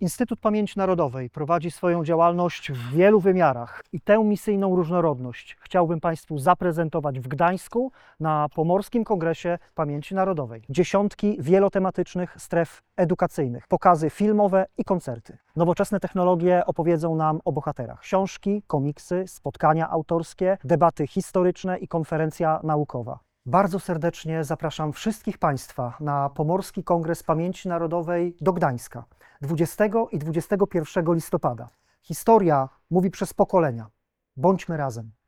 Instytut Pamięci Narodowej prowadzi swoją działalność w wielu wymiarach i tę misyjną różnorodność chciałbym Państwu zaprezentować w Gdańsku na Pomorskim Kongresie Pamięci Narodowej. Dziesiątki wielotematycznych stref edukacyjnych, pokazy filmowe i koncerty. Nowoczesne technologie opowiedzą nam o bohaterach. Książki, komiksy, spotkania autorskie, debaty historyczne i konferencja naukowa. Bardzo serdecznie zapraszam wszystkich Państwa na Pomorski Kongres Pamięci Narodowej do Gdańska 20 i 21 listopada. Historia mówi przez pokolenia. Bądźmy razem.